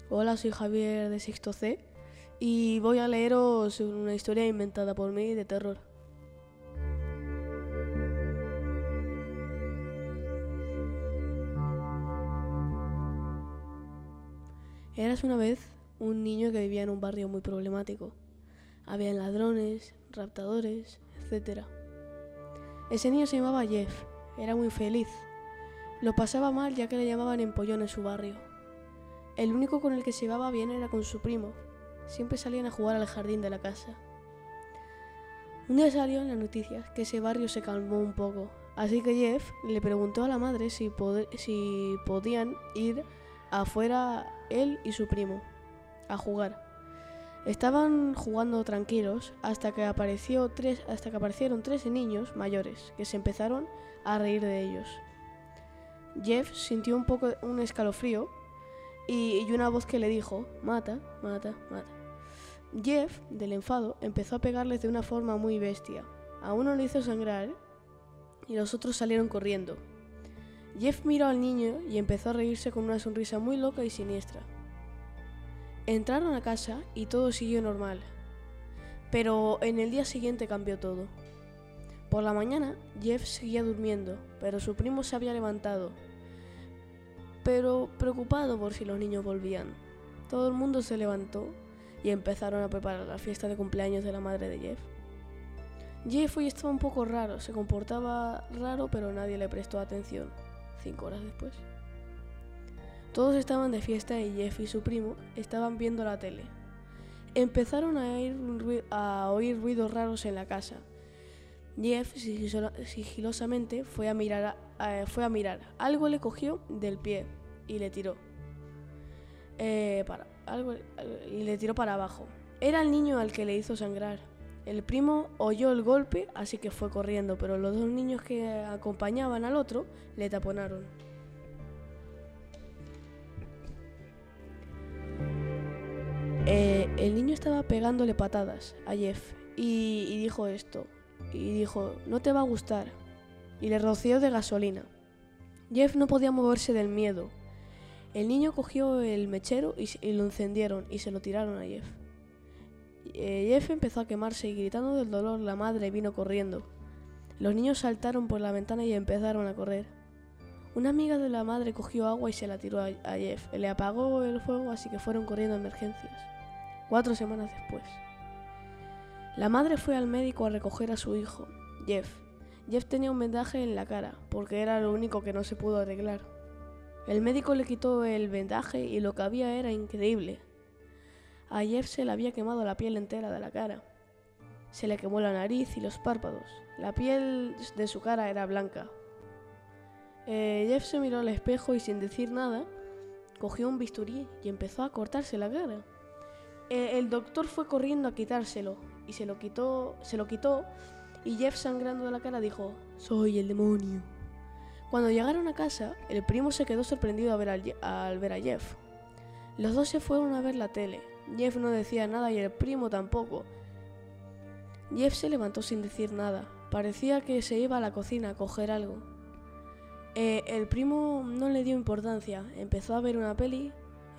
Hola, soy Javier de Sexto C y voy a leeros una historia inventada por mí de terror. Eras una vez un niño que vivía en un barrio muy problemático. Había ladrones, raptadores, etc. Ese niño se llamaba Jeff, era muy feliz. Lo pasaba mal ya que le llamaban empollón en su barrio. El único con el que se llevaba bien era con su primo. Siempre salían a jugar al jardín de la casa. Un día salió en las noticias que ese barrio se calmó un poco, así que Jeff le preguntó a la madre si podían ir afuera él y su primo a jugar. Estaban jugando tranquilos hasta que aparecieron tres niños mayores que se empezaron a reír de ellos. Jeff sintió un escalofrío y una voz que le dijo: mata, mata, mata. Jeff, del enfado, empezó a pegarles de una forma muy bestia. A uno le hizo sangrar y los otros salieron corriendo. Jeff miró al niño y empezó a reírse con una sonrisa muy loca y siniestra. Entraron a casa y todo siguió normal, pero en el día siguiente cambió todo. Por la mañana, Jeff seguía durmiendo, pero su primo se había levantado, pero preocupado por si los niños volvían. Todo el mundo se levantó y empezaron a preparar la fiesta de cumpleaños de la madre de Jeff. Jeff hoy estaba un poco raro, se comportaba raro, pero nadie le prestó atención. 5 horas después, todos estaban de fiesta y Jeff y su primo estaban viendo la tele. Empezaron a oír ruidos raros en la casa. Jeff sigilosamente fue a mirar. Algo le cogió del pie y le tiró. Le tiró para abajo. Era el niño al que le hizo sangrar. El primo oyó el golpe, así que fue corriendo, pero los dos niños que acompañaban al otro le taponaron. El niño estaba pegándole patadas a Jeff y dijo esto. Y dijo: no te va a gustar. Y le roció de gasolina. Jeff no podía moverse del miedo. El niño cogió el mechero y lo encendieron y se lo tiraron a Jeff. Jeff empezó a quemarse y gritando del dolor la madre vino corriendo. Los niños saltaron por la ventana y empezaron a correr. Una amiga de la madre cogió agua y se la tiró a Jeff. Le apagó el fuego, así que fueron corriendo a emergencias. 4 semanas después, la madre fue al médico a recoger a su hijo, Jeff. Jeff tenía un vendaje en la cara, porque era lo único que no se pudo arreglar. El médico le quitó el vendaje y lo que había era increíble. A Jeff se le había quemado la piel entera de la cara. Se le quemó la nariz y los párpados. La piel de su cara era blanca. Jeff se miró al espejo y sin decir nada, cogió un bisturí y empezó a cortarse la cara. El doctor fue corriendo a quitárselo y se lo quitó y Jeff, sangrando de la cara, dijo: soy el demonio. Cuando llegaron a casa, el primo se quedó sorprendido al ver a Jeff. Los dos se fueron a ver la tele. Jeff no decía nada y el primo tampoco. Jeff se levantó sin decir nada. Parecía que se iba a la cocina a coger algo. El primo no le dio importancia. Empezó a ver una peli.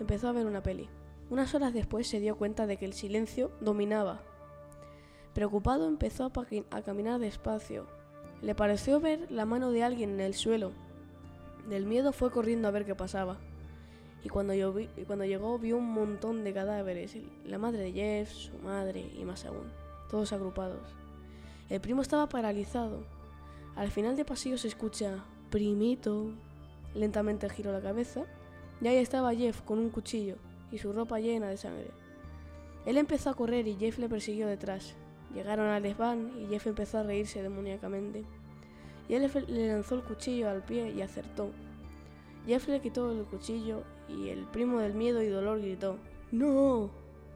Unas horas después se dio cuenta de que el silencio dominaba. Preocupado empezó a caminar despacio. Le pareció ver la mano de alguien en el suelo. Del miedo fue corriendo a ver qué pasaba. Y cuando llegó vio un montón de cadáveres. La madre de Jeff, su madre y más aún. Todos agrupados. El primo estaba paralizado. Al final del pasillo se escucha: primito. Lentamente giró la cabeza y ahí estaba Jeff con un cuchillo y su ropa llena de sangre. Él empezó a correr y Jeff le persiguió detrás. Llegaron al desván y Jeff empezó a reírse demoníacamente. Y él le lanzó el cuchillo al pie y acertó. Jeff le quitó el cuchillo y el primo del miedo y dolor gritó: ¡no!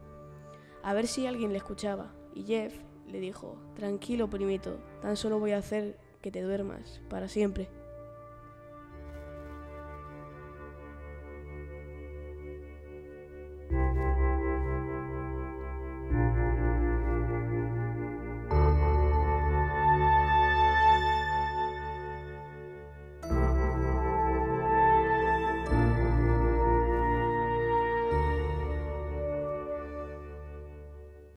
A ver si alguien le escuchaba. Y Jeff le dijo: tranquilo, primito, tan solo voy a hacer que te duermas para siempre.